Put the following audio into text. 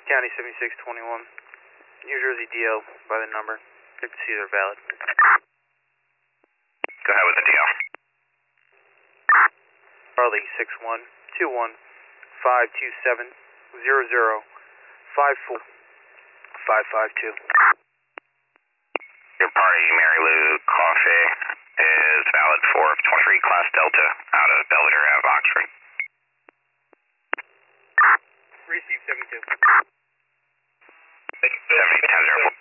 County 7621. New Jersey DL by the number. Check to see they're valid. Go ahead with the DL. Charlie 6121-527-00-54552. Your party, Mary Lou Coffee, is valid for 23 Class Delta out of Belvedere Ave, Oxford. Receive 72. 7010-04.